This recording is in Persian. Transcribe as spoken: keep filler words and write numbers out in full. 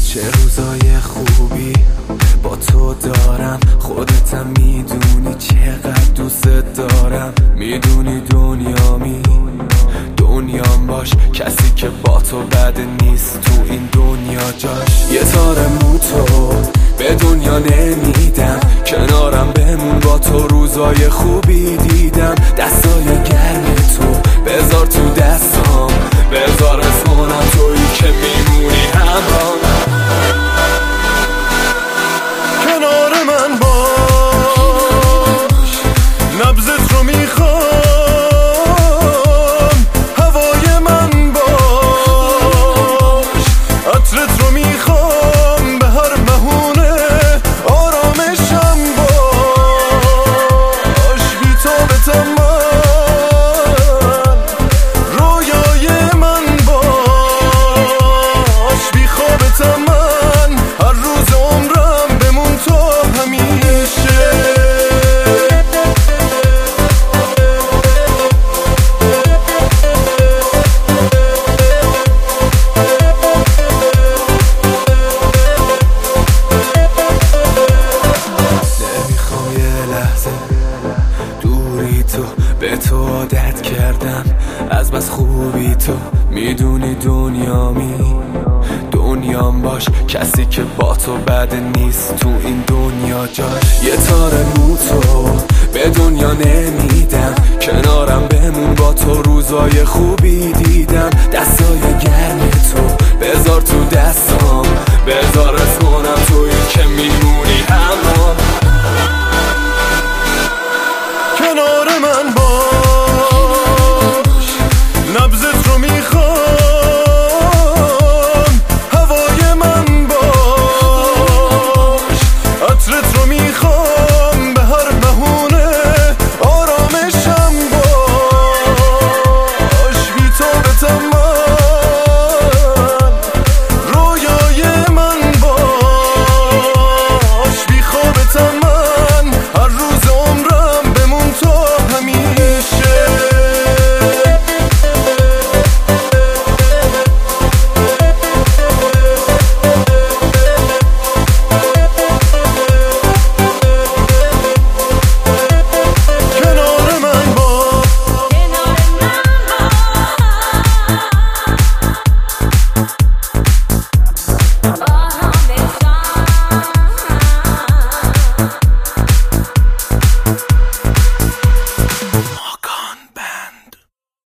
چه روزای خوبی با تو دارم، خودتم میدونی چقدر دوست دارم. میدونی دنیامی دنیام باش، کسی که با تو بد نیست تو این دنیا جاش. یه تار موتو به دنیا نمیدم، کنارم بمون با تو روزای خوبی دیدم. دستای گرم تو بذار تو دستام، بذار اسمونم تویی که میمونی همراه. کنار من باش، نبضت رو میخوام، هوای من باش، عطرت رو میخوام، به هر بهونه آرامشم باش. بی تو به تمام رویای من باش، بی خوابت من هر روز عمرم بمون تو همیشه. نمیخوام یه لحظه دوری تو، به تو عادت کردم از بس خوبی تو. میدونی دنیامی دنیام باش، کسی که با تو بد نیست تو این دنیا جاش. یه تار موتو به دنیا نمیدم، کنارم بمون با تو روزای خوبی دیدم. دستای گرم تو بذار تو دست